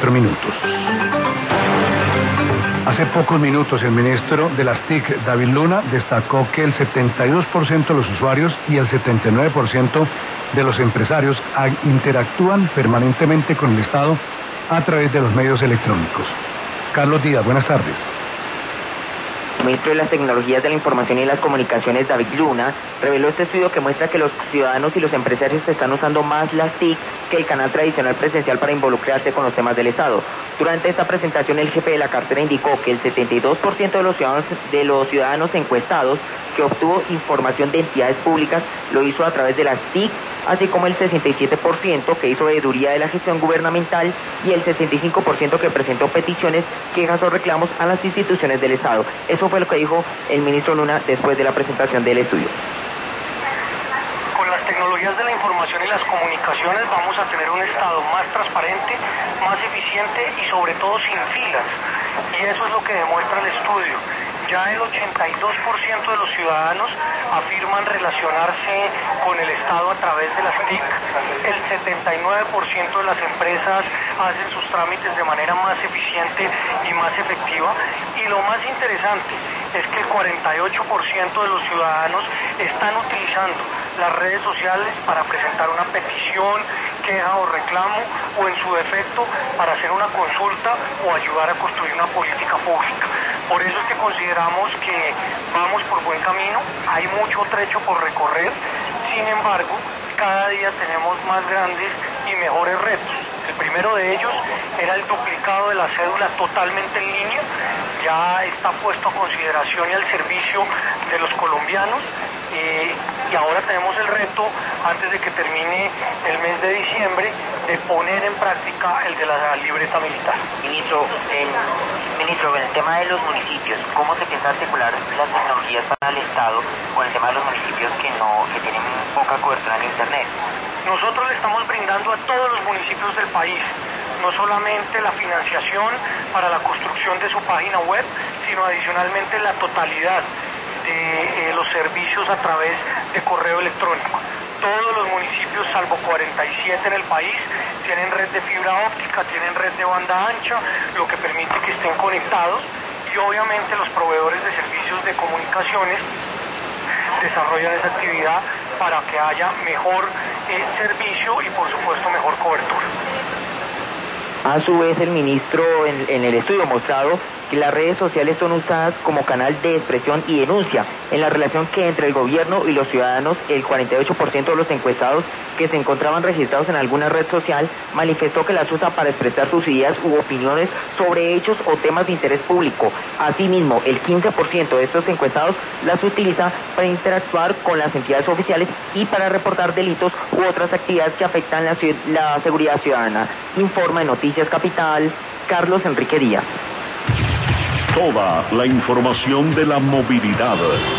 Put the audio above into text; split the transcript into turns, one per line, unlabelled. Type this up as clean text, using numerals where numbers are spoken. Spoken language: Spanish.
4 minutos. Hace pocos minutos el ministro de las TIC, David Luna, destacó que el 72% de los usuarios y el 79% de los empresarios interactúan permanentemente con el Estado a través de los medios electrónicos. Carlos Díaz, buenas tardes.
El ministro de las Tecnologías de la Información y las Comunicaciones, David Luna, reveló este estudio que muestra que los ciudadanos y los empresarios están usando más las TIC que el canal tradicional presencial para involucrarse con los temas del Estado. Durante esta presentación, el jefe de la cartera indicó que el 72% de los ciudadanos encuestados que obtuvo información de entidades públicas lo hizo a través de las TIC, así como el 67% que hizo veeduría de la gestión gubernamental y el 65% que presentó peticiones, quejas o reclamos a las instituciones del Estado. Eso fue lo que dijo el ministro Luna después de la presentación del estudio.
Con las tecnologías de la información y las comunicaciones vamos a tener un Estado más transparente, más eficiente y sobre todo sin filas. Y eso es lo que demuestra el estudio. Ya el 82% de los ciudadanos afirman relacionarse con el Estado a través de las TIC. El 79% de las empresas hacen sus trámites de manera más eficiente y más efectiva. Y lo más interesante es que el 48% de los ciudadanos están utilizando las redes sociales para presentar una petición, queja o reclamo, o en su defecto para hacer una consulta o ayudar a construir una política pública. Por eso es que consideramos que vamos por buen camino, hay mucho trecho por recorrer, sin embargo, cada día tenemos más grandes y mejores retos. El primero de ellos era el duplicado de la cédula totalmente en línea, ya está puesto a consideración y al servicio de los colombianos, y ahora tenemos el reto, antes de que termine el mes de diciembre, de poner en práctica el de la libreta militar.
Ministro, en el tema de los municipios, ¿cómo se piensa articular las tecnologías para el Estado con el tema de los municipios que tienen poca cobertura en Internet?
Nosotros le estamos brindando a todos los municipios del país, no solamente la financiación para la construcción de su página web, sino adicionalmente la totalidad de los servicios a través de correo electrónico. Todos los municipios, salvo 47 en el país, tienen red de fibra óptica, tienen red de banda ancha, lo que permite que estén conectados, y obviamente los proveedores de servicios de comunicaciones desarrollan esa actividad para que haya mejor servicio y por supuesto mejor cobertura.
A su vez, el ministro en el estudio ha mostrado que las redes sociales son usadas como canal de expresión y denuncia. En la relación que entre el gobierno y los ciudadanos, el 48% de los encuestados que se encontraban registrados en alguna red social manifestó que las usa para expresar sus ideas u opiniones sobre hechos o temas de interés público. Asimismo, el 15% de estos encuestados las utiliza para interactuar con las entidades oficiales y para reportar delitos u otras actividades que afectan la seguridad ciudadana. Informa en Noticias Capital, Carlos Enrique Díaz.
Toda la información de la movilidad.